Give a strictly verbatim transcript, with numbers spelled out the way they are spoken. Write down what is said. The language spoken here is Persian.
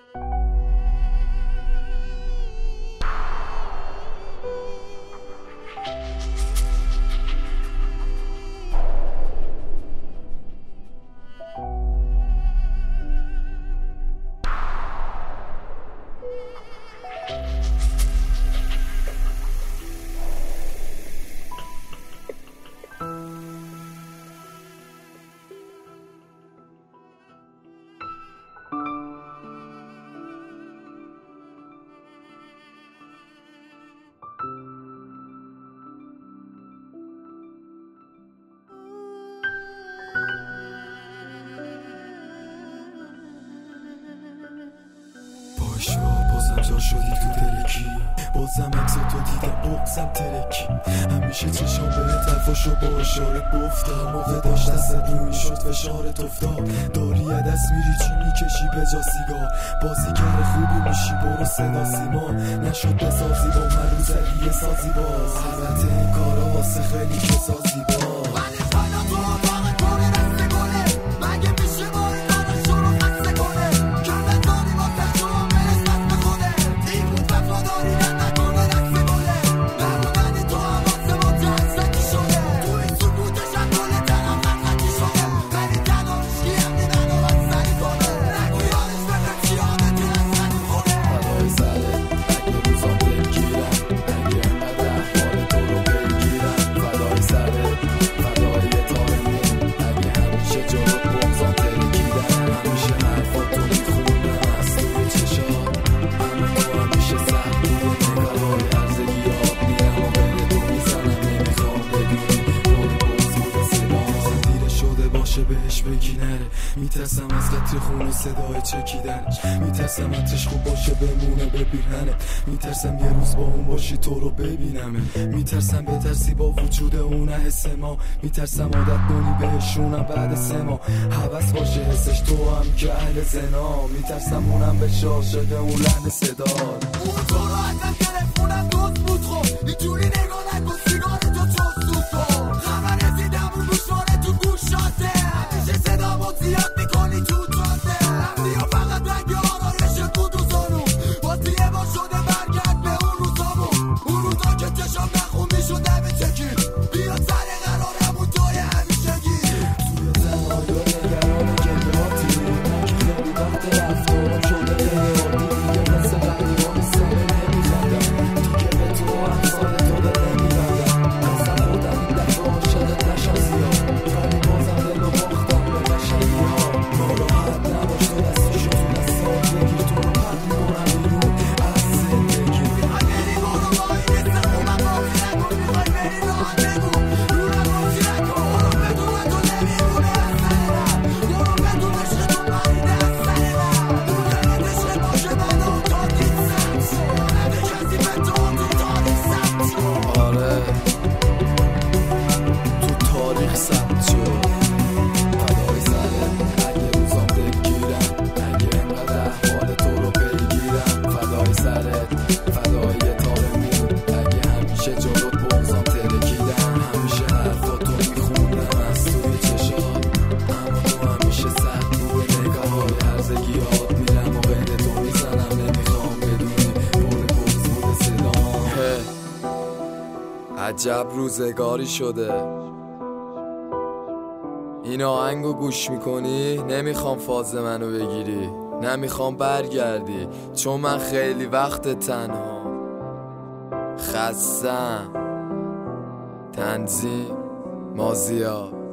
بازم جا شدی تو دلکی، بازم عکس تو دیدم بغزم ترکی. همیشه چشام به طرفاشو با اشاره گفتم، موقع داشت دستت روی شد فشارت افتاد. داری یه دست میری چی میکشی به جا سیگار، بازیگر خوبی میشی برو صدا سیما. نشد بسازی با من رو زدی یه سازی باز، البته این کارا واسه خیلی که سازی باز. بهش بگی نره، میترسم از قطر خون و صدای چکیدنش، میترسم عطرش خوب باشه بمونه به پیرهنه، میترسم یه روز با اون باشی تو رو ببینمه، میترسم بترسی با وجود اون حس ما، میترسم عادت کنی بهشونم بعد سه ماه، حوض باشه حسش تو هم که اهل زنا، میترسم اونم به عاشق اون لحن صدا. اون تو رو از تلفنم دوست بود خب اینجوری نگاه نکن، سیگار تو چوست تو تو خبر رسیدم اون گوشواره تو گوشاته، زیاد میکنی تو جاده رفتی و فقط رنگ آرایش بود و زانو، باز یه بار شده برگرد به اون روزامون، اون روزا که چشام نخون میشده به چکیر، بیا سر قرارمون توی همیشگی. توی تنهایی نگران گریاتی، من که خیلی وقت رفتارم شده غیراتی، دیگه مثل قدیمان سمه نمیخندم، دیگه به تو همسال تو دل نمیبندم، اصلا خودم این دفعه عاشقت نشم زیاد، ولی بازم دل رو باختم به قشنگی‌ها. ناراحت نباش تو دستشو تو دستات بگیر، تو رو پرد میکنم بیرون از زندگی. میخوای بری برو وای نیست خوبم بازی نکن، میخوای بری راحت بگو رونم بازی نکن، برو بدون تو نمیمونه از سر من، برو بدون عشق تو پریده از سر من، بودنت عشق باشه من اون تا دید سمت شو، نده کسی به تو تو تاریخ ثبت شو. آره تو تاریخ ثبت شو. فدای سرت اگه روزام دلگیرم، اگه انقدر احوال تو رو بگیرم، فدای سرت فدای تار میون، اگه همیشه جلوت بغضام ترکیدم، همیشه حرفاتو میخوندم از توی چشات، اما تو همیشه سخت روی نگاه‌های هرزگیات، میرم و غیر تو میزنم نمیخوام بدونی پر بغض بوده صدام. عجب روزگاری شده. این آهنگو گوش میکنی؟ نمیخوام فاز منو بگیری، نمیخوام برگردی، چون من خیلی وقت تنها خستم. تنظیم مازیار.